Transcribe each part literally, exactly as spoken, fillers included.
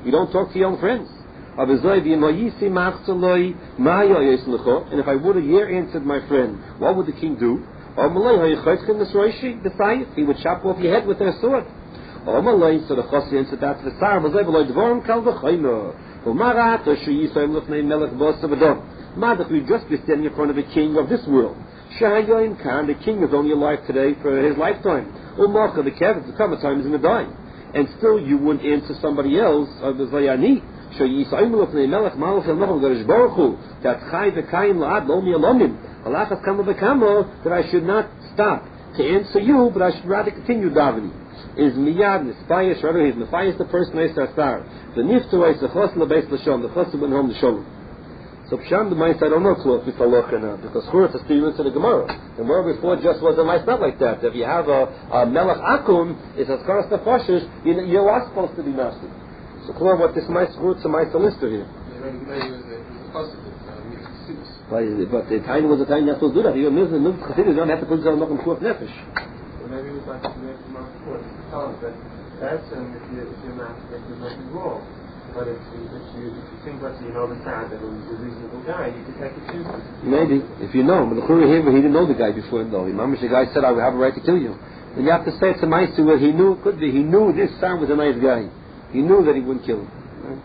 You don't talk to your own friends. And if I would have year answered my friend, what would the king do? He would chop off your head with their sword. So the Chassid answered that to the Tsar. We just be standing in front of a king of this world. The king is only alive today for his lifetime. The coming time is in the dying. And still you wouldn't answer somebody else. That I should not stop to answer you, but I should rather continue davening. Is miyad nispayish, rather he's nefayis the person is star. The niftu is the chos lebeis l'shalom, the chos went home to shalom. So Psham the mice I don't know close with halacha now, because Churah is still into the Gemara. The Gemara before just was a mice not like that. If you have a, a melech akum, it's as karas nefashish, you you are supposed to be master. So clear what this mice Churah to mice lister here. But the time was the time not to do that. You don't have to put yourself in Churah nefesh. Maybe it was like the next month before. But that's um, if you if you're not if there's nothing wrong. But if you, if you, if you think that you know the fact that it was a reasonable guy, you could take it too. Maybe, if you know. But the Churah here, he didn't know the guy before him, though. Mamish, the guy said, I would have a right to kill you. And you have to say it's a nice to where he knew it could be. He knew this son was a nice guy. He knew that he wouldn't kill him.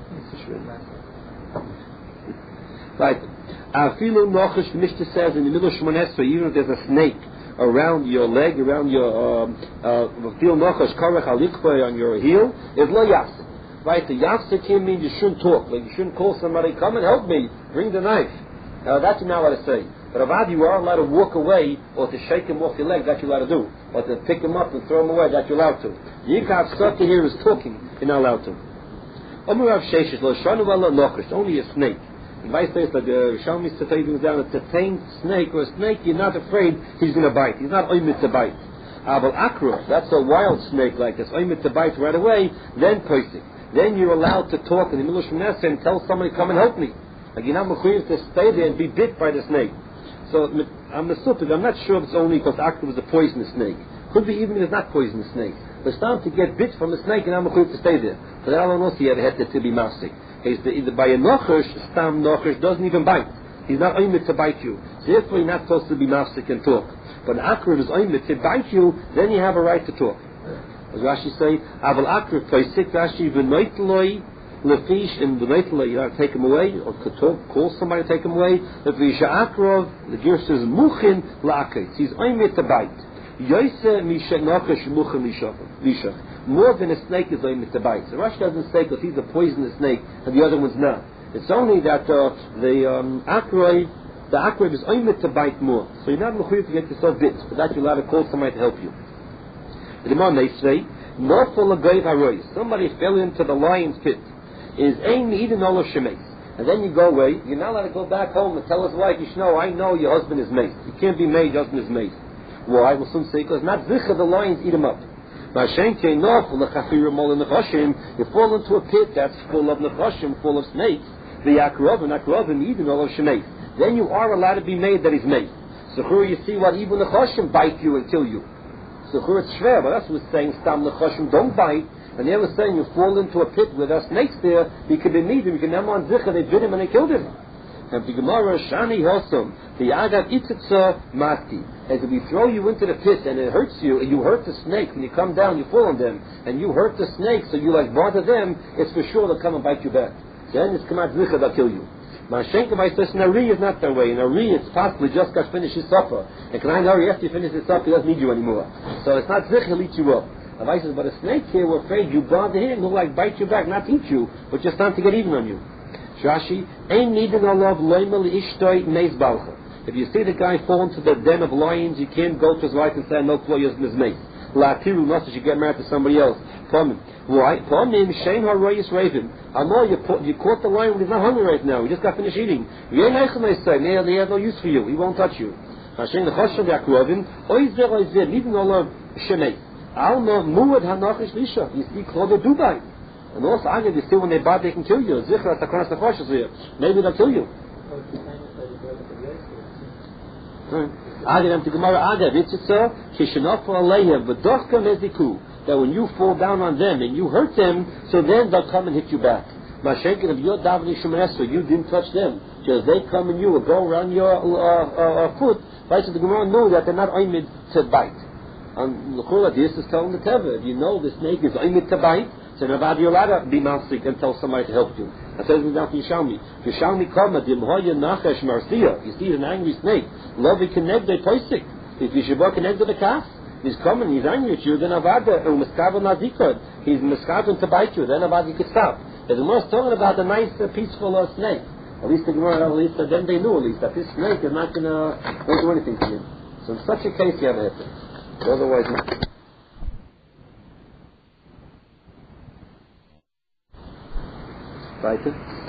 Right. Afilu Nochash Mishnah says in the middle of Shmoneh Esrei, even if there's a snake around your leg, around your Afilu Nochash Karech Alikvay on your heel, is lo yafsik. Right, the yafsik here means you shouldn't talk. Like you shouldn't call somebody, come and help me, bring the knife. Now that's you're not allowed to say. But avad you are allowed to walk away or to shake him off your leg, that you're allowed to do. Or to pick him up and throw him away, that you're allowed to. Yikav Saki here is talking, you're not allowed to. Omurav Sheshes, lo shanu ala nochash, only a snake. The Vice says that the Shalmi Tzatay brings down, it's a tame snake or a snake, you're not afraid he's going to bite. He's not oimit to bite. Abel Akra, that's a wild snake like this, oimit to bite right away, then poisik. Then you're allowed to talk in the middle of Shmoneh Esrei and tell somebody, come and help me. Like you're not mechuyev to stay there and be bit by the snake. So I'm assuming, I'm not sure if it's only because Akra was a poisonous snake. Could be even if it's not poisonous snake. But it's time to get bit from the snake and I'm mechuyev to stay there. But I don't know if he ever had to be masik. He's the, either by a nochash, stam nochash doesn't even bite. He's not oimit to bite you. So therefore you're not supposed to be masik and talk. But Akra is oimit to bite you, then you have a right to talk. As Rashi say, Aval Akra poisik Rashi v'noitloi lefish in v'noitloi, you have to take him away, or to talk, call somebody to take him away. Lefish Akrov, the Ger says muchin la'aketz. He's oimit to bite. Yoseh misha nochash muchin lishach. More than a snake is oimit to bite. So Rashi doesn't say because he's a poisonous snake and the other one's not. It's only that uh, the um, akroi, the akroi is oimit to bite more. So you're not mechuyev to get yourself bit, but that you're allowed to call somebody to help you. The Gemara may say, somebody fell into the lion's pit. Is ain eden olav shemeis. And then you go away. You're not allowed to go back home and tell his wife, you should know, I know your husband is maced. You can't be made, your husband is maced. Why? We'll soon say, because not zicha, the lions eat him up. You fall into a pit that's full of nefashim, full of snakes. The akrov and akrov and eden olav shemeis. Then you are allowed to be made that he's maced. So here you see what even nefashim bite you and kill you. So it's shver, but that's what's saying stam nechashim don't bite, and they were saying you fall into a pit with us snakes there, he could be needed, you can have on zicha, they bit him and they killed him. And the Gemara Shani Hosam, the Agav Itzitza Mati, as if we throw you into the pit and it hurts you, and you hurt the snake, when you come down you fall on them, and you hurt the snake, so you like bother them, it's for sure they'll come and bite you back. Then it's come out zicha, they'll kill you. Mashenka by says Nari is not that way. In Nari it's possibly just got finished his supper. And can I Nari after you finish his supper he doesn't need you anymore. So it's not zich, he'll eat you up. Avai says, but a snake here, we're afraid you bother him, he'll like bite you back, not eat you, but just time to get even on you. Shashi, Ein nidin olav loimel ishtoi meis balcha. If you see the guy fall into the den of lions, you can't go to his wife and say, no, Chloe is mace. La tiru not that you get married to somebody else. Come. Why? Pamim shein haroyis raven. I know you you caught the lion when he's not hungry right now. He just got finished eating. You ain't like they say. He has no use for you. He won't touch you. Hashem the choshev yakrovin. Oizer oizer. Living all of shemei. Alma muad hanachish lisha. You see Claude Dubai. And also, I get you see when they bite, they can kill you. Zichra takonas nefashos here. Maybe they'll kill you. Agav to Gemara Agav Itzitza Kishanofu Aleihem V'Dochka Meziku. That when you fall down on them and you hurt them, so then they'll come and hit you back. Mashenkin of your Davni Shemeneso, you didn't touch them. Just they come and you will go around your uh, uh, uh, foot. Right, so the Gemara know that they're not oimid to bite. And L'chula, this is telling the Teva, if you know the snake is oimid to bite, so nobody you're allowed to be masik and tell somebody to help you. That says it down to Yishalmi. Yishalmi kama dimhoya nachash marsiya. You see an angry snake. Lovi kenegde poisik. If you shabbat kenegde the calf, he's coming, he's angry at you, then avada, or miskav nazikod. He's miskaving to bite you, then avada you could stop. The Gemara is talking about a nice, uh, peaceful uh, snake. At least the Gemara, at least uh, then they knew at least that this snake is not going to do anything to you. So in such a case, you have a heter. Otherwise, not. Right?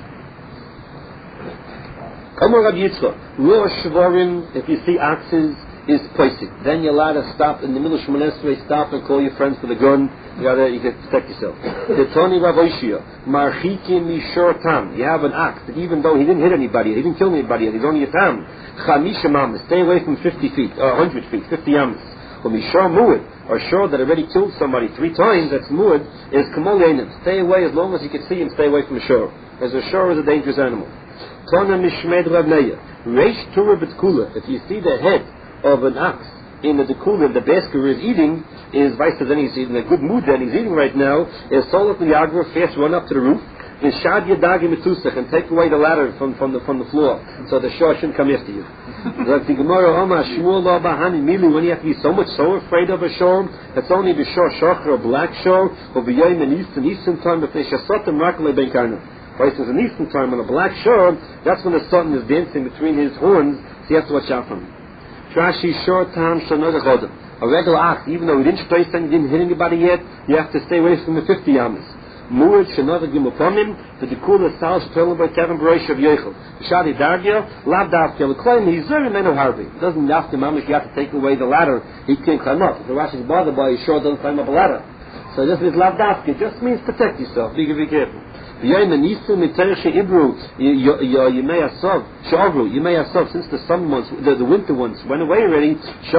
Come on, Rabbi Yitzchak. Lo shvarim, if you see oxes, is poisik. Then you're allowed to stop in the middle of Shmoneh Esrei, stop and call your friends for the gun. You gotta, you can protect yourself. The Tony Rav Oshia, marchikim mishor tam. You have an ox that even though he didn't hit anybody, he didn't kill anybody, he's only a tam. Chamisha mamas, stay away from fifty feet, or one hundred feet, fifty yamas. Or mishor muad, or shor that already killed somebody three times, that's muad, is kamol yenim. Stay away as long as you can see him, stay away from a shor. As a shor is a dangerous animal. Tona mishmed Rav Neya, reish tura b'tkula. If you see the head of an ox in the dekula, the basket is eating, is vice then he's in a good mood then he's eating right now, is solat liagra, fast run up to the roof, is shad yadagi metusach, and take away the ladder from, from the from the floor, so the shor shouldn't come after you. Like the Gemara, Oma, Shmuel lo bahani milu, when you have to be so much so afraid of a shor, that's only the shor shachar, or black shor, or b'yoyim in Eastern, Eastern time, if they shasotim rakale ben karna. Right, so in Eastern time, on a black shor, that's when the sun is dancing between his horns, so you have to watch out for him. Trashi short time shanod chodem. A regular ox, even though he didn't place and didn't hit anybody yet, you have to stay away from the fifty yamas. Muad shanod gimuponim, the dekula sal shtolim by Kevin Barosh of Yechel. Shadi dargia, lav davke, the claim he's very menu harbi. Doesn't have to mamish, you have to take away the ladder, he can't climb up. If the Rashi is bothered by, he sure doesn't climb up a ladder. So this is lav davke, it just means protect yourself, be, be careful. You may have sov, you may have sov, since the summer months, the, the winter ones went away already,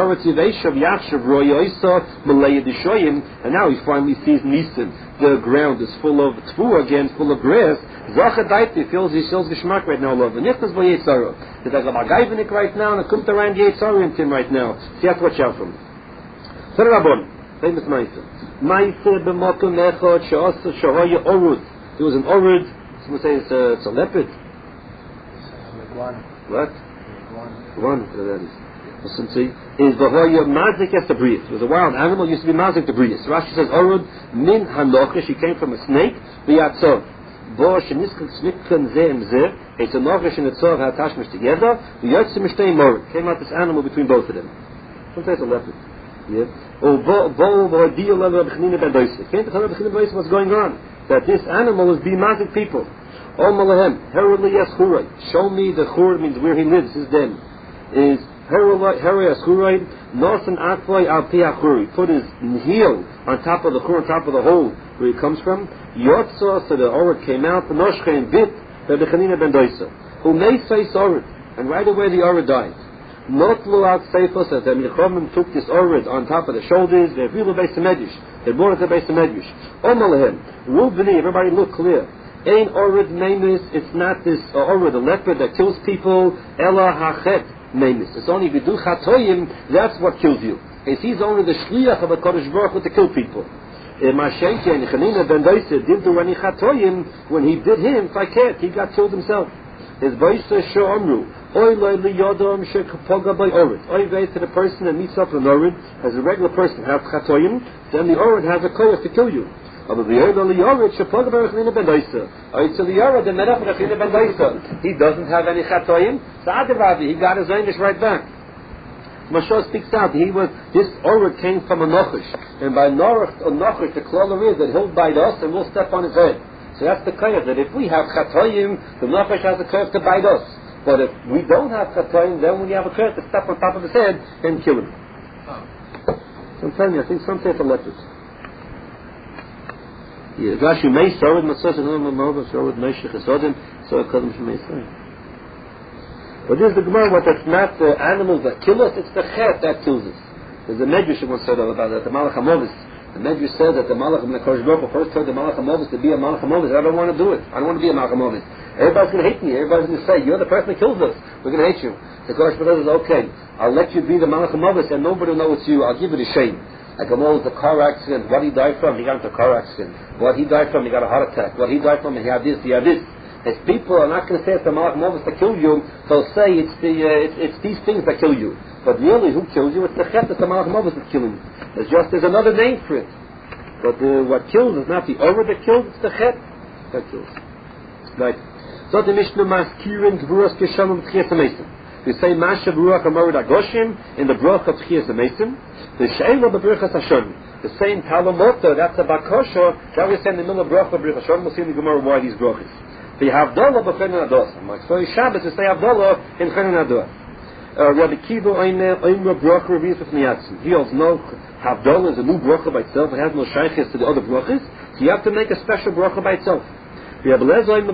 and now he finally sees Nisan. The ground is full of tfu again, full of grass. He feels he feels geschmack right now, love. And Nichtas by Yetzara. There's like a magayvenik right now, and a kumt around Yetzara in him right now. So you have to watch out for him. Sarabon, famous Maisa. Maisa b'mokum echot she'osa she'hoya orud. There was an orid, someone say it's a, it's a leopard. What? One, whatever that is. Listen, see, is Bahoya mazik es to breathe. It was a wild animal, used to be mazik to breathe. So Rashi says, Orid min hanochish, he came from a snake, v'yatzov. Bo sheniskan snikkan zeh and zeh, it's a nochish and a tzov had tashmish together, v'yatzim mishtei morid. Came out this animal between both of them. Sometimes a leopard. Yeah. Oh, bo, bo, bo, deal of Rabbi Chanina ben Doisa. Came to Rabbi Chanina ben Doisa, what's going on? That this animal is bimazik people. O Malahem, Heruli Yaschurai. Show me the chur, means where he lives, his den. Is Heruli Yaschurai, Nosan Akvoi Al Pi Achuri. Put his heel on top of the chur, on top of the hole where he comes from. Yotza, so the Orid came out, the Noshchein bit, Rabbi Chanina ben Doisa. Who may face Orid, and right away the Orid died. Not Lulat Seifos, as the Milchomim took this Orid on top of the shoulders, they feel the base of Medish. They brought it to the base of Medish. O Malahem, Rubini, everybody look clear. Ein Orid Memis, it's not this uh, Orid, the leopard that kills people, Ella Hachet Memis. It's only Vidu Chatoyim, that's what kills you. It's he's only the Shliach of the Kodesh Baruch Hu to kill people. Mashenki and Chanina ben Doisa didn't do any Chatoyim, when he did him, Faket, he got killed himself. His Baisa Sho'amru, Oy loy li yodom shekapoga by Orid. Oy vei to the person that meets up with an Orid, as a regular person has Chatoyim, then the Orid has a koyach to kill you. But the Orid li Orid shekapoga by Rechnina ben Doisa. Oy to the Orid, the met up with Rechnina ben Doisa. He doesn't have any Chatoyim, so Adivadi, he got his Einish right back. Moshe speaks out, he was, this Orid came from a Nochish, and by Norach or Nochish, the klala is that he'll bite us and we'll step on his head. So that's the koyach, that if we have Chatoyim, the Nochish has a koyach to bite us. But if we don't have Chatoyim, then when you have a curse, to step on top of his head and kill him. Oh. So I'm telling you, I think some say it's a leopard. Yeah, Rashi may so with Masas and Olam Mova, so with Meshach Esodim, so it comes from Meshach. But this is the Gemara, what it's not the animals that kill us, it's the chet that kills us. There's a Medrash who once said all about that, the Malach HaMovis. The Medrash said that the Malach HaMovis first told the Malach HaMovis to be a Malach HaMovis. I don't want to do it. I don't want to be a Malach HaMovis. Everybody's going to hate me. Everybody's going to say, you're the person that kills us. We're going to hate you. The Kodesh Baruch says, okay, I'll let you be the Malach HaMovis and nobody will know it's you. I'll give you the shame. Like a was a car accident. What he died from, he got into a car accident. What he died from, he got a heart attack. What he died from, he had this, he had this. As people are not going to say it's the Malach HaMovis that killed you, they'll say it's the uh, it's, it's these things that kill you. But really, who kills you? It's the chet, it's the Malach HaMovis that's killing you. It's just, there's another name for it. But uh, what kills is not the over that kills, it's the chet that kills. Right. So the Mishnah Maskirin Gvuras Keshamim Tchias HaMesim. We say Masha Baruch HaMorid HaGoshim in the Baruch of Tchias HaMesim. The She'ela B'Baruch HaShon. The same Talamoto, that's a Bakosha, that we say in the middle of Baruch of Baruch HaShon. We'll see in the Gemara why these Baruchs. The Havdalah B'Chen Ados. Like so Shabbos, we say Havdalah in Chen Ados. Rabbi Kiva Oimra Baruch Revius of Niyatzim. He holds no Havdalah is a new Baruch by itself. It has no Shaykhis to the other Baruchs. So you have to make a special Baruch by itself. He says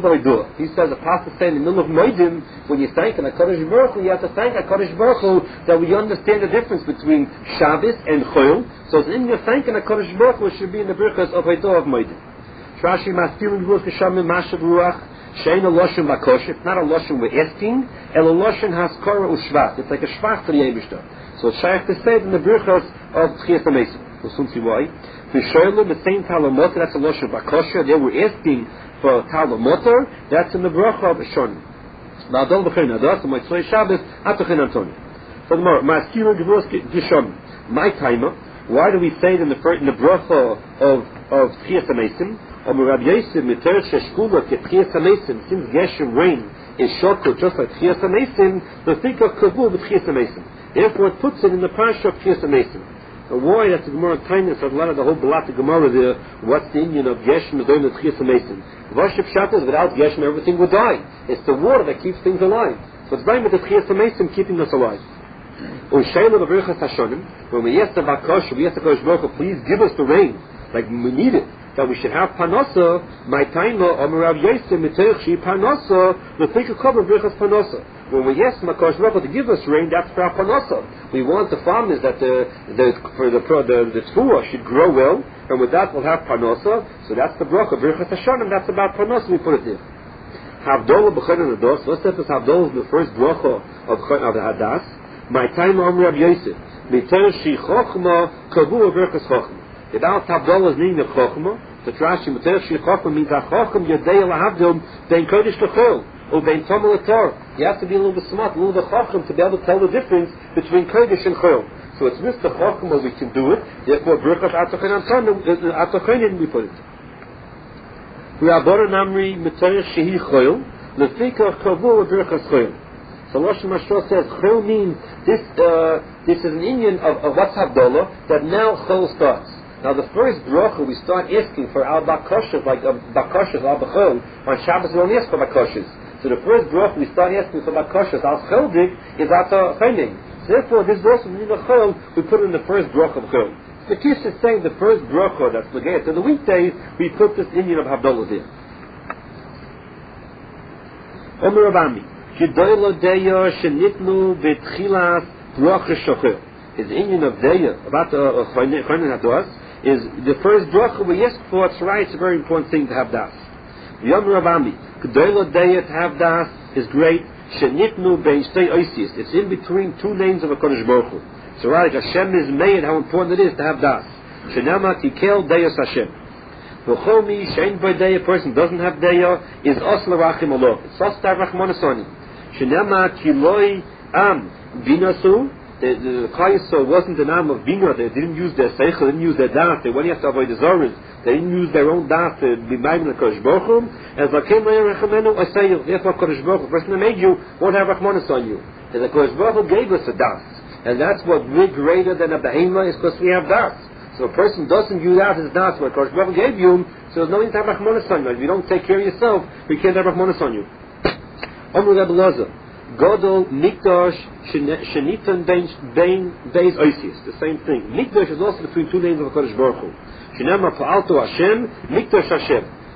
a pasuk saying in the middle of Moedim, when you thank an HaKadosh Baruch Hu, you have to thank HaKadosh Baruch Hu that we understand the difference between Shabbos and Chol. So in your thanking HaKadosh Baruch Hu should be in the Birchas of Eidah of Moedim. Rashi Mastirin Baruch Hashem Mashav Ruach Shein a Loshen Lakosh. It's not a Loshen we're asking, El a Loshen Haskara Ushvat. It's like a Shvach to the Eibishter. So it's shaykh to say it in the Birchas of Tchias HaMesim. We'll soon see why. The Shoylim, the same Talamot, that's a Loshen Bakosha. They were asking for Talamotor, that's in the Bracha of Shon. Now, don't look in Adas, and my Tzoi Shabbos, Atochin Antoni. So the more, Maskiro Gevros Gishon, my timer, why do we say it in the in the Bracha of of Tchias HaMesim? Or Rabbi Yosef, Miter Sheshkula, Tchias HaMesim, since Geshem rain is shorter just like Tchias HaMesim, the think of Kavul with Tchias HaMesim. Therefore, it puts it in the Parsha of Tchias HaMesim. Why? That's the Gemara kindness of a lot of the whole Balat of Gemara there. What's the Indian of Geshem during the Tchias HaMesim? Worship Shabbos, without Geshem, everything would die. It's the water that keeps things alive. So it's right with the Tchias HaMesim keeping us alive. When we ask the Bakash, we ask the Kodesh Baruch Hu, please give us the rain, like we need it, that we should have Panosa, my Taima, or Merav Yosef, Miterchi, Panosa, the Think of Kodesh Baruch Panosa. When we ask Makash Baruch Hu to give us rain, that's for our Panosa. We want the farmers that the, the for the the, the Tfuah should grow well, and with that we'll have Panosa. So that's the Baruch of Baruch Hashanah, and that's about Panosa, we put it there. Havdalah b'Chen Ados, let's say this Havdalah is the first Baruch of Chen of the Hadas. My time on Rabbi Yosef, Miter Shi Chochma Kavu Berkas Chochma. About Havdalah is meaning of Chochma. The Rashi Miter Shi Chochma means that Chochma Yadei Lahavdom Ben Kodesh L'Chol or Ben Tomel L'Tor. You have to be a little bit smart, a little bit Chochma to be able to tell the difference between Kodesh and Chol. So it's with the Chochma we can do it. Therefore, Berkas Atochen Antonim Atochenin we put it. Rabbanan Amri Miter Shehi Chol L'Fikach Kavu Berkas Chol. So Lashon Mashal says Chol means this. Uh, this is an Indian of, of what's Havdalah that now Chol starts. Now the first bracha we start asking for al bakoshes like uh, bakoshes al b'chol. On Shabbos we don't ask for bakoshes. So the first bracha we start asking for bakoshes al choldik is ata chayning. So therefore this bracha in the chol we put in the first bracha of chol. The Kish is saying the first bracha that's legated to the weekdays we put this Indian of Havdalah there. Omer Rabami. Gedoyla Deya Shenitnu Betchilas Bracha Shocher. His Indian of Deya about the Chaynin Hadas is the first bracha we ask for. It's right. It's a very important thing to have das. Yom Rabami Gedoyla Deya to have das is great. Shenitnu Bein Shtei Oisius. It's in between two names of a Kodesh Baruch Hu. So right, Hashem is made. How important it is to have das. Shenama Tikel Deyas Hashem. V'chomi Shein By Deya. A person doesn't have Deya is Osla Rachim Allah. It's Osla Rachman Asani. Shenema Kiloi Am Binasu. The Chayiso wasn't the name of Bina. They didn't use their Seichel, they didn't use their Das. They went after avoid the Zoras. They didn't use their own Das to be made in the Kodesh Baruch Hu. As Lakem Rechamenu Asayu. Therefore, Kodesh Baruch Hu, the person that made you, won't have Rachmanis on you. And the Kodesh Baruch Hu gave us a Das. And that's what we're greater than a Behema is because we have Das. So a person doesn't use out his Das what Kodesh Baruch Hu gave you, so there's no need to have Rachmanis on you. If you don't take care of yourself, we can't have Rachmanis on you. Omer Rebbe Lazar, Godol Mikdash Shenitan Bein Beis Oisius. The same thing. Mikdash is also between two names of Kodesh Baruch Hu. Shenema Pa'alto Hashem, Mikdash Hashem.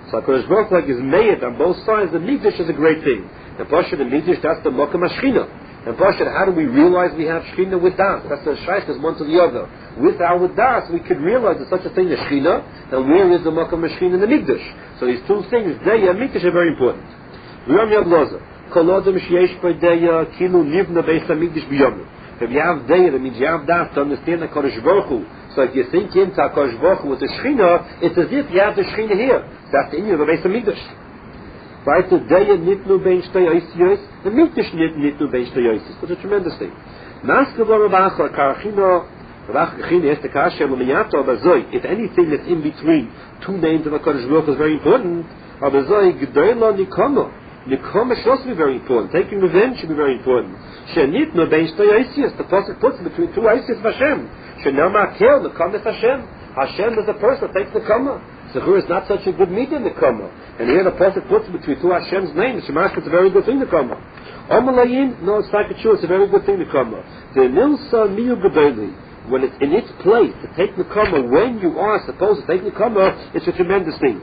So HaKadosh Baruch Hu like is made on both sides. The Mikdash is a great thing. And Pasha, the Mikdash, that's the Mokum HaShechina. And Pasha, how do we realize we have Shechina with Das? That's the Shaykhs one to the other. With our with Das, we could realize there's such a thing as Shechina, and where is the Mokum HaShechina in the Mikdash? So these two things, Deya and Mikdash, are very important. Ram Yad Loza. Kol Odom Sheyesh Bo Deya Kilu Nivna Beis HaMikdash B'Yomim. If you have Deya, that means you have Das to understand the Kodesh Baruch Hu. So if you think into HaKadosh Baruch Hu with the Shechina, it's as if you have the Shechina here. That's the Inyan of the Beis HaMikdash. Right? The Deya Nitnu Bein Shtei Oisiyos, the Mikdash Nitnu Bein Shtei Oisiyos. That's a tremendous thing. Naskava Rabachar Karachino Rabachachino Esther Kashem L'Miyato Abazoi. If anything that's in between two names of HaKadosh Baruch Hu is very important, Abazoi G'dayla Nikamo. Nikama should also be very important. Taking revenge should be very important. Shenitnu Bein Shtei Oisiyos. The Pasuk puts between two Oisiyos of Hashem. Shenama Kel Nikama is Hashem. Hashem is the person that takes the Kama. Zechur is not such a good media in the Kama. And here the Pasuk puts between two Hashem's names. Shemashka is a very good thing to Kama. Omalayin, no, it's not true. It's a very good thing to Kama. The Nilsa Miyu Gedoli, when it's in its place to take the Kama when you are supposed to take the Kama, it's a tremendous thing.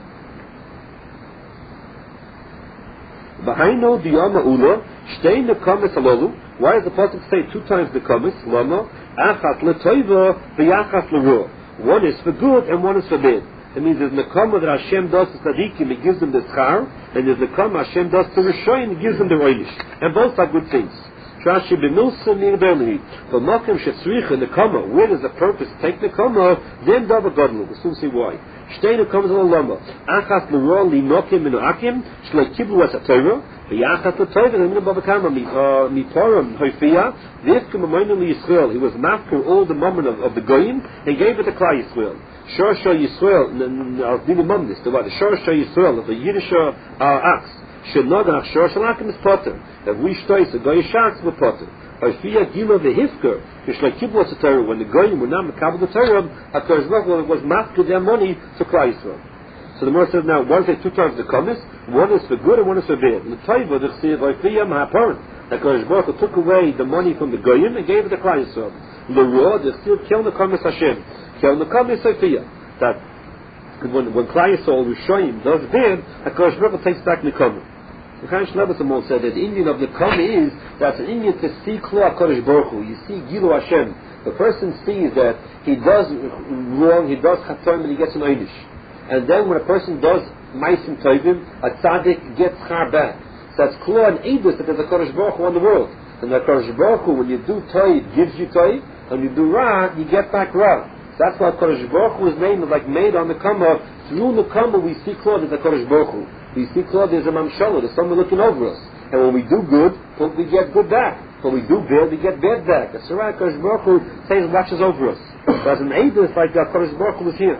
Behind the Yama Ula, Shtein the Kamas Alalu. Why does the Pasuk say two times the Kamas? Lama, Achat Letoiva, V'Yachas L'Ruah. One is for good and one is for bad. It means there's Nekama that Hashem does to Tzadikim, He gives them the Schar, and there's Nekama Hashem does to Rishoyim, He gives them the Reinish. And both are good things. Trashi b'nulsa nirberli. For Malkim shetzricha Nekama, where does the purpose take Nekama? Then Dava Godlu. We'll soon see why. Shtei Nekamas al Lama. Achas l'ro li nokim minu akim, shlei kiblu es ha-Torah, v'yachas l'Torah, and minabava kama, mi-Torah, hoifiyah, v'ifkim amoynu li Yisrael. He was mafker all the moment of, of the Goyim, and gave it to Klal Yisrael. Shorsha Yisrael, I'll give you this, the Shorsha Yisrael, the Yiddish ox, Shenogach Shorsha Lakim is potter. If we shtois, the Goy Sharks were potter. Hoifiyah Gila v'hifker, Kishlei kiblu es ha-Torah, when the Goyim were not mekabel the Torah, HaKadosh Baruch Hu was mafker their money to Klal Yisrael. So the Gemara says now, one is two times the Kamis, one is for good and one is for bad. The Taiva, the Chsiv, Hoifiyah Mahaparan, HaKadosh Baruch Hu took away the money from the Goyim and gave it to Klal Yisrael. The Ruah, the Chsiv, Kel Nekamis Hashem. Kel Nekamis Hoifiyah. That when, when Klal Yisrael, Rishoyim, does bad, HaKadosh Baruch Hu takes back Nekama. The Chaim Shlebasamol said that the Indian of Nekama is, that's an Indian to see Klo HaKadosh Baruch Hu. You see Gilu Hashem. The person sees that he does wrong, he does Chatzon, and he gets an Einish. And then when a person does Maisim Tovim, a Tzaddik gets Char back. So that's Klo and Eidus that there's a Kadosh Baruch Hu in the world. And the Kadosh Baruch Hu, when you do Toiv, gives you Toiv, and you do Ra, you get back Ra. So that's why Kadosh Baruch Hu's name is like made on the Kama. Through the Kama we see Klo, there's a Kadosh Baruch Hu. We see Klo, there's a Mamshala, there's someone looking over us. And when we do good, we get good back. When we do bad, we get bad back. That's right, Kadosh Baruch Hu says, watches over us. So as an Eidus, like uh, Kadosh Baruch Hu was here.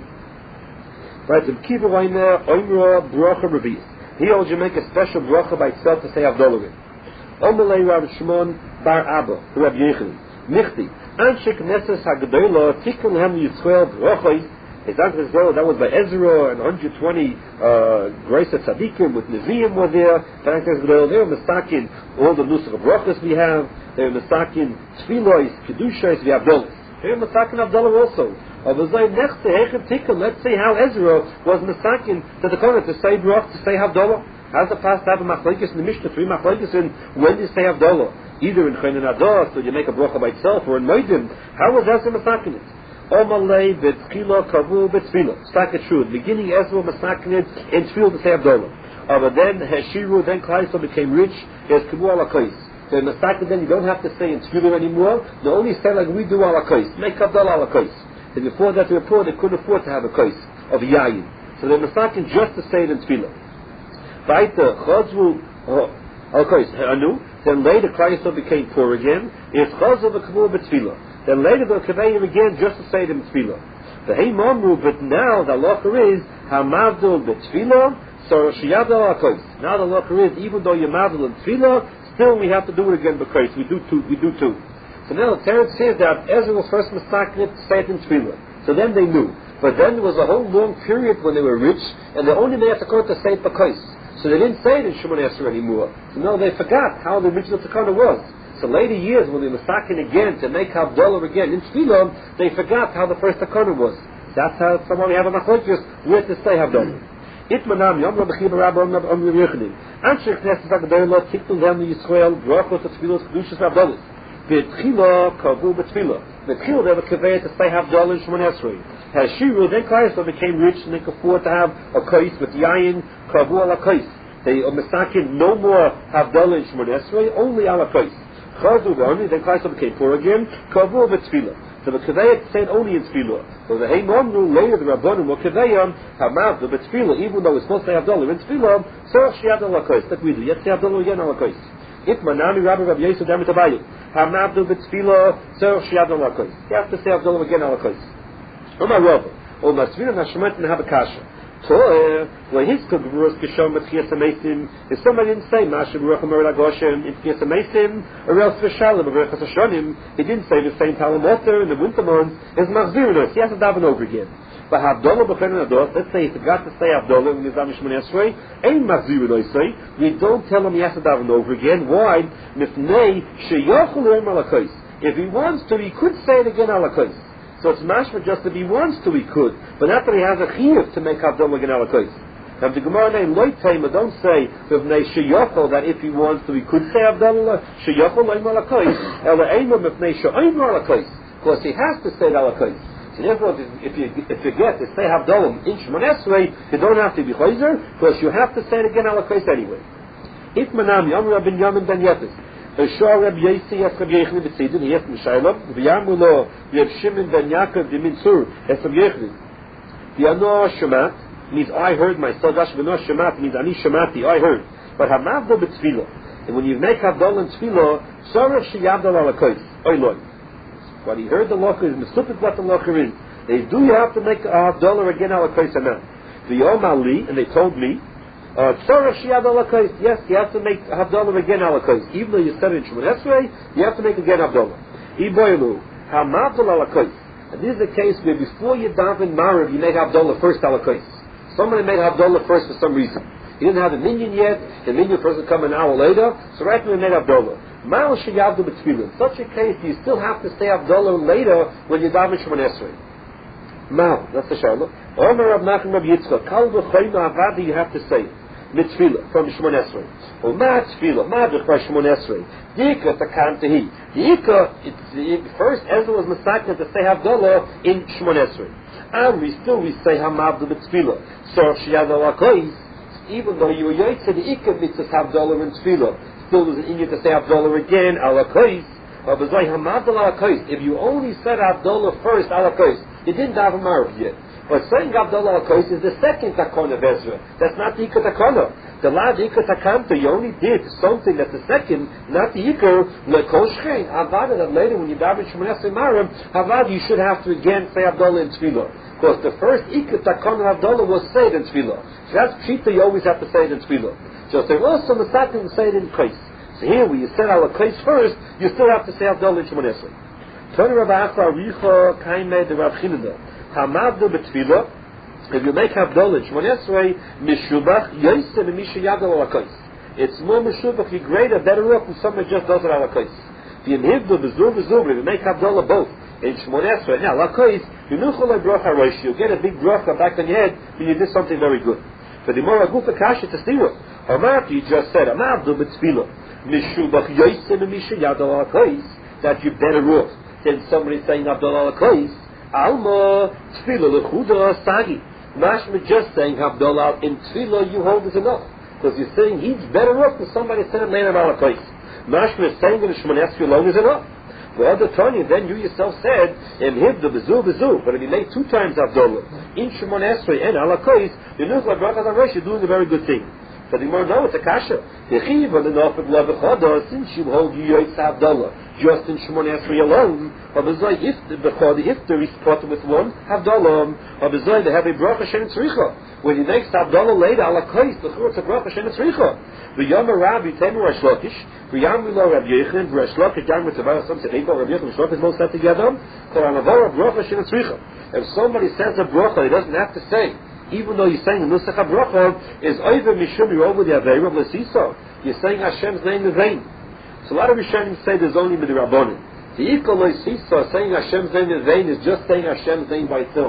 Right, the Kiva Rainer, Oimra, Bracha, Rabbi. He holds you make a special bracha by itself to say Havdalah in. Omelei Rav Shimon Bar Abba, Rav Yechon. Nichti. Anshik Nesses HaGedolah, Tikkun Hem Yisrael, Brachos. Exactly as well, that was by Ezra and one hundred twenty uh, Grace of Tzadikim with Nevi'im were there. They were Mesakin, all the Nusach of Brachos we have. They were Mesakin Tfilois, Kedushais, we have Dolis. They were Mesakin Havdalah also. Let's see how Ezra was Mesakin to the Kohen to say Brach, to say Havdalah. How's the past to have a Machlekes in the Mishnah, three Machlekes in when do you say Havdalah? Either in Chenin Ados, so you make a bracha by itself, or in Moedim. How was Ezra Mesakin it? Omalei b'tchila kavu b'tfila. Staka true. Beginning Ezra Masakin in tefillah to say Havdalah. Uh, but then Heshiru, then Klal Yisrael became rich. There's Kibu ala Kais. So in Masakin then you don't have to say in tefillah anymore. They only say like we do ala Kais. Make Havdalah ala Kais. And before that, they were poor, they couldn't afford to have a Kais of Yayin. So they're Masakin just to say it in tefillah. Vaita Chazru ala Kais. Anu. Then later Klal Yisrael became poor again. It's Chazru v'kavu b'tfila. Then later they'll convey him again just to say it in tefillah. The hey mamru, but now the halacha is hamavdul b'tefillah, so sheyavdal hakos. Now the halacha is even though you're mavdul in tefillah, still we have to do it again because we do two. We do two. So now the Teretz says that Ezra was first mistaken to say it in tefillah. So then they knew. But then there was a whole long period when they were rich, and they only made a takana to say it because. So they didn't say it in Shemon Esrei anymore. So now they forgot how the original takana was. So later years, when they were masakin again to make Havdalah again in Tefillah, they forgot how the first takana was. That's how someone we have a machlokes where to say Havdalah. Itmanam Yom Rabbi Chiba Rabbi Om Rabbi Yochanan. Anshe Knesset HaGedolah Tiktul Them Yisrael Brachos Tefillos Kedushas Havdalas. V'Tchila Kavu B'Tfila. V'Tchila they were conveyed to say Havdalah in Shemon Esrei. Hashiru then Kais became rich and they could afford to have a kais with yayin Kavu ala kais. They are mistaken no more Havdalah in Shemon Esrei, only ala kais. Chazu B'Oni then Kais became poor again. Kavu B'Tfila. So the Kavayah said only in Tefillah. So the Heimon rule later, the Rabbanim were Kavayah, Hamav, the Tefillah, even though it's supposed to say Havdalah in Tefillah, so Shiad al-Lakos. That we do. Yet say Havdalah again al-Lakos. If Manami Rabbi Rabbi Yisrael Damit Abayim, Hamav, the Tefillah, so Shiad al-Lakos. You have to say Havdalah again al-Lakos. Omar Rabbi, O Masvina Nashmat and Habakasha. Toeh, when his Kavurus Kishom at Chias HaMeisim, if somebody didn't say Masha Baruch HaMer Lagoshem in Chias HaMeisim, or else Vishalim, or Baruch HaShonim, he didn't say the same Talam Oter in the winter months, is Machzirinus, he has to daven over again. But Havdalah B'Chen Adot, let's say he forgot to say Havdalah when he's on Shemon Esrei, ain't Machzirinus, we don't tell him he has to daven over again. Why? Mifnei Sheyochel Le'em Alakos. If he wants to, he could say it again Alakos. So it's mashma just if he wants to, he could, but not that he has a chiyuv to make Havdalah again alakos. Now the Gemara name loy tema don't say mifnei sheyochel that if he wants to, he could say Havdalah sheyochel loy alakos. Ela ema mifnei she'oim alakos. Because he has to say alakos. So therefore, if you if you get to say Havdalah in Shemon Esrei, you don't have to be chayzer because you have to say it again alakos anyway. If manam yom rabin yamin ben yefes. Shor Reb Yossi es Reb Yochanan b'Tzidin, he asked Mishaylam, v'yamu lo Reb Shimon ben Yaakov d'Minsur es Reb Yochanan. V'yano Shemat means I heard myself. Dash v'no Shemat means ani Shemati, I heard. But Hamavdo b'Tzvila, and when you make Havdalah in Tzvila, Sorach sheyavdal alakos, oy loy. What he heard the locher is mesupet what the locher is. They do you have to make a Havdalah again alakos or not? V'yom ali, and they told me. Uh, yes, you have to make Havdalah again alakos. Even though you said it in Shemon Esrei, you have to make again Havdalah. Iboilu, Hamavdal alakos. And this is the case where before you daven Marav, you make Havdalah first alakos. Somebody made Havdalah first for some reason. He didn't have the minyan yet, the minyan first will come an hour later, so right now he made Havdalah. Ma'al sheyavdu b'tfilin. In such a case, you still have to say Havdalah later when you daven Shemon Esrei. Ma'al, that's the Sharla. Omer Rav Nachman Rav Yitzchak, Kal v'choyma avadi, you have to say it. Mitzvila from Shemon Esrei. Or ma tefila, ma duch by Shemon Esrei. Dika takam tehi. Dika, it's first Ezra was mistaken to say Havdalah in Shemon Esrei. And we still we say Hamavdu b'tefila. So sheyad alakos, even though you were yoytze the ikah mitzvah Havdalah in tefila, still was an inyan to say Havdalah again alakos. But b'zay Hamavdu alakos. If you only said Havdalah first alakos, you didn't have a marriage yet. But saying Havdalah alakos is the second takon of Ezra. That's not the ikar takona. The lad ikar takamta, you only did something that's the second, not the ikar lekol shchein. Havada that later when you daven Shemon Esrei Marav, Havada you should have to again say Havdalah in Tefillah. Because the first ikar takon of Havdalah was said in Tefillah. So that's pshita, you always have to say it in Tefillah. So say, well, so the second will say it in Kais. So here when you said alakos first, you still have to say Havdalah in Shemon Esrei. Turn Rav Achra Richa Kaimeh the Rav Chinada. Hamavdu b'tfila, if you make Havdalah in Shemon Esrei, mishubach yoyse b'misha yadal alakos. It's more mishubach, you greater, better off when somebody just does it alakos. V'yimhivdu b'zur b'zur, if you make Havdalah both in Shemon Esrei and alakos, you nuchol a bracha rosh, you get a big bracha back on your head, and you did something very good. But the more agufa kasha to stira, Hamavdu, you just said, Hamavdu b'tfila, mishubach yoyse b'misha yadal alakos, that you're better off than somebody saying Havdalah alakos. Alma tefillah lechuda sagi. Mashma just saying Havdalah in tefillah you hold is enough because you're saying he's better off than somebody said it later about a place. Mashma saying in the Shemon Esrei alone is enough. Well, the Tanya, then you yourself said emhivda bezu bezu. But if you make two times Havdalah in Shemon Esrei and alakos, you know what Bracha Harash, you're doing a very good thing. But the more no, it's a kasha. The chiv on the nafik levechoda since you hold you yoytz Havdalah just in Shemon Esrei alone. Abazai if the bechad if there is part with one Havdalah. Abazai they have a bracha shen tzricha. When you make Havdalah later alakos, the church a bracha shen tzricha. The Yom Rabbi Temu Resh Lakish, the Yom Milo Rabbi Yochanan, Resh Lakish Yom Mitzvah. Some say Rabbi Yochanan, Resh Lakish both set together. Kol Anavara bracha shen tzricha. If somebody says a bracha, he doesn't have to say. Even though you're saying the Nusach HaBracha is over Mishum, you're over the Aveira of L'Sisa. You're saying Hashem's name in vain. So a lot of Rishonim say there's only Midrabanan. The Ikol L'Sisa saying Hashem's name in vain is just saying Hashem's name by itself.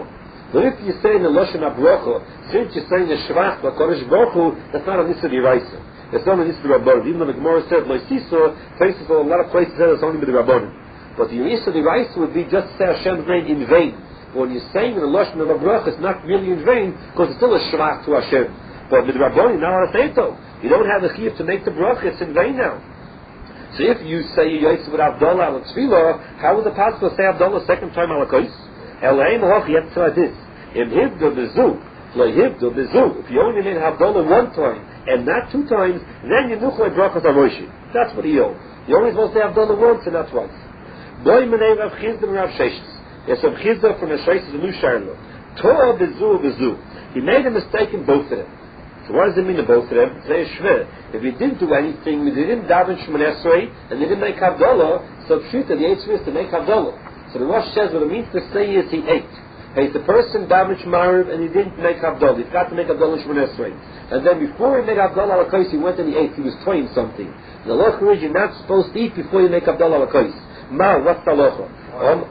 But if you say in the Lashon HaBrocha, since you're saying the Shvach L'Kodesh Baruch Hu, that's not a Nisa D'Iraisa. It's not a Nisa D'Rabbanan. Even though the Gemara said Lo Sisa, places a lot of places said it's only with the Rabbanan. But the Nisa D'Iraisa would be just say Hashem's name in vain. But when you're saying in the Lashon HaBrocha, it's not really in vain because it's still a Shvach to Hashem. But with the Rabbanan, now I say so. You don't have the chiyuv to make the bracha; it's in vain now. So if you say Yosef with Abdullah al Tefillah, how would the pastor say Abdullah second time al Kos? Elaim hoch yet to this. In hivdo bezu, lo hivdo bezu. If you only made Abdullah one time and not two times, then you nuchlei brachas aroshi. That's what he owed. You only supposed to say Abdullah once and not twice. Boy menei Rav Chizda and Rav Sheshes. There's some Chizda from the Sheshes and Lusharlo. Torah bezu bezu. He made a mistake in both of them. So what does it mean to both of them? If he didn't do anything, they didn't daven Shemoneh Esrei, and they didn't make Havdalah, so Pshita, the Eitzvah is to make Havdalah. So the Rosh says what it means to say is he ate. Hey, the person daven Shemarav and he didn't make Havdalah. He forgot to make Havdalah Shemoneh Esrei. And then before he made Havdalah al Kos, he went and he ate. He was trying something. The halacha is you're not supposed to eat before you make Havdalah al Kos. Ma, what's the halacha? Um,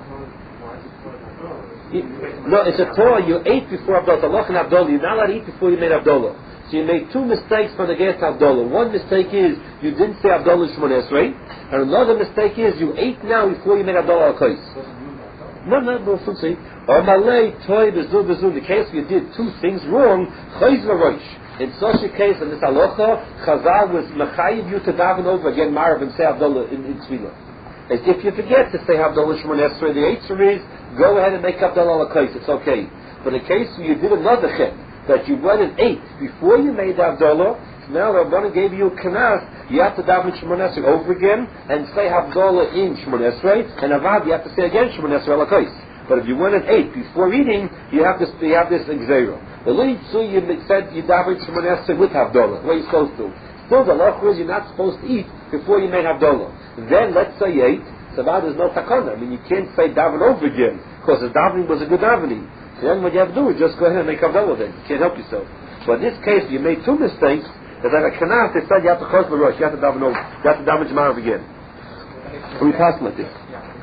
no, it's a Torah. You ate before Havdalah. The halacha and Havdalah. You're not allowed to eat before you made Havdalah. So you made two mistakes for the Ges Havdalah. One mistake is you didn't say Havdalah Shemoneh Esrei, and another mistake is you ate now before you made Havdalah al Kos. No, no, no, no. Or malay toy bezu bezu. The case where you did two things wrong, chayz v'rosh. In such a case, in this halacha, Chazal was mechayiv you to daven over again Marav and say Havdalah in, in Tefillah. As if you forget to say Havdalah Shemoneh Esrei, the answer is go ahead and make Havdalah al Kos. It's okay. But in case where you did another chet, that you went and ate before you made Havdalah, now Rabbanan gave you a kanas, you have to daven Shemoneh Esrei over again and say Havdalah in Shemoneh Esrei, and Avad you have to say again Shemoneh Esrei al Kos. But if you went and ate before eating, you have this you have this exera. The Litzu you said you daven Shemoneh Esrei with Havdalah. What are you supposed to? Still the law is you're not supposed to eat before you made Havdalah. Then let's say you ate, so now there's no takana. I mean you can't say daven over again because the davening was a good davening. So then what you have to do is just go ahead and make Havdalah then. You can't help yourself. But in this case, you made two mistakes. It's like a kanas, they said you have to close the rush, you have to daven over, you have to daven Jemarav again. We pass like this.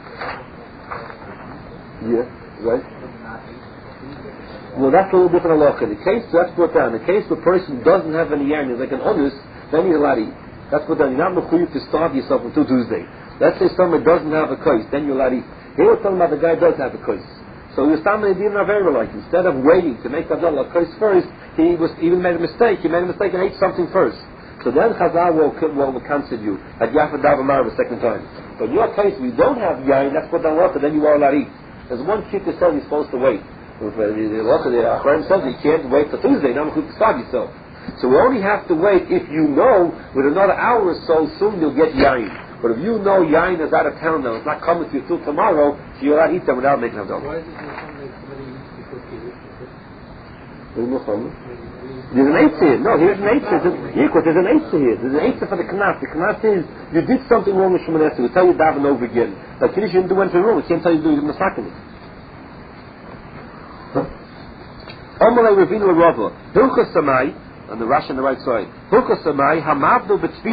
Yeah, right? Well, that's a little different halacha. The case, that's put down. The case where a person doesn't have any yarn, is like an onus, then you're allowed to eat. That's put down. You're not mechuyev to starve yourself until Tuesday. Let's say someone doesn't have a kos, then you're allowed to eat. Here we're talking about the guy does have a kos. So he was talking about very like instead of waiting to make Havdalah al Kos first, he was even made a mistake. He made a mistake and ate something first. So then Chazal will, will, will cancel you at Yafad Davamar the second time. But in your case, we don't have yain. That's what the water. Then you are allowed to eat. There's one kid that says you're supposed to wait. The Achron says you can't wait till Tuesday. Now you starve yourself. So we only have to wait if you know with another hour or so soon you'll get yain. But if you know yain is out of town now, it's not coming to you till tomorrow, so you're allowed to eat them without making Havdalah. Why is it not something somebody eats before Kiddush? There's an eitzah here. No, here's an eitzah. Yeah, because there's an eitzah here. There's an eitzah for the knas. The knas is you did something wrong with Shemoneh Esrei. We tell you daven over again. But Kiddush you didn't do anything wrong. We can't tell you to do it in the sacrament. Amalei Ravina Rava Hilchos Samai on the Rashi on the right side. Hilchos Samai Hamavdo B'Tfi.